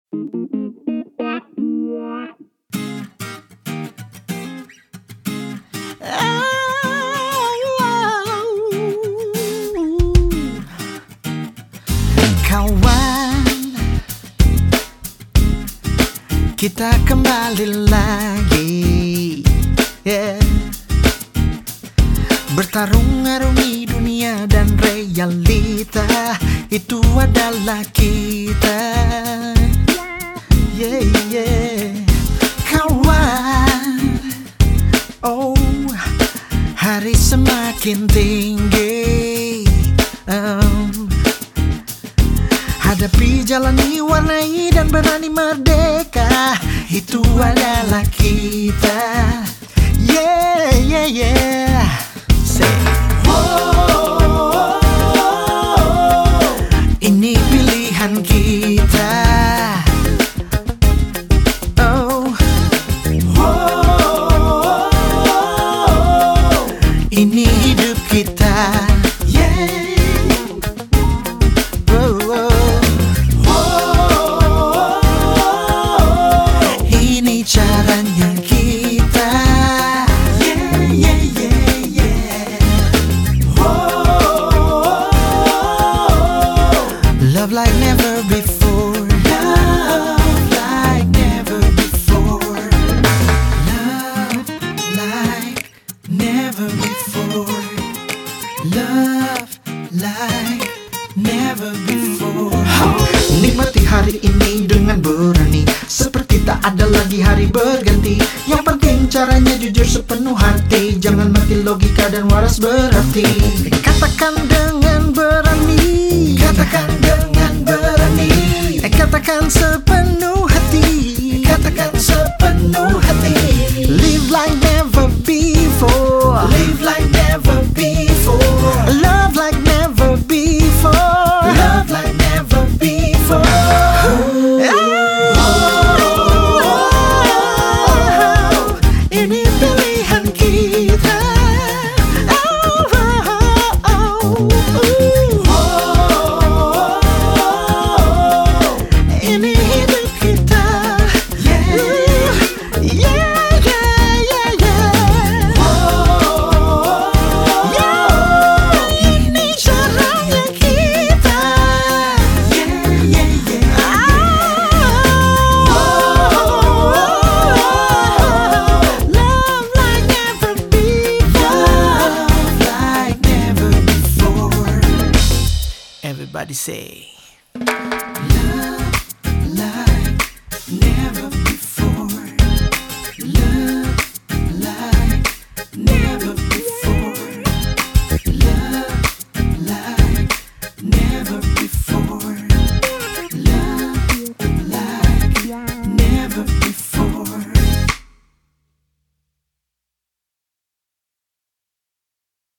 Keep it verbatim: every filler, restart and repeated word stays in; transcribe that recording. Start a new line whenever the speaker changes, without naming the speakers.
Kawan, kita kembali lagi, yeah. Bertarung arungi dunia dan realita, itu adalah kita, yeah, yeah. Kawan, oh, hari semakin tinggi, um, hadapi, jalani, warnai, dan berani merdeka, itu adalah kita, yeah, yeah, yeah. Say, oh, ini pilihan kita, oh, oh, ini hidup kita, yeah. Caranya kita, yeah, yeah, yeah, yeah. Whoa. Love like never before, love like never before, love like never before, love like never before. Nikmati hari ini dengan berani, seperti tak ada lagi hari berganti. Yang penting caranya jujur sepenuh hati, jangan mati logika dan waras berarti. Katakan dengan berani, katakan dengan berani, katakan sepenuh hati, katakan sepenuh hati. Live like never before, live like never before, love like never before, love like never before. Everybody say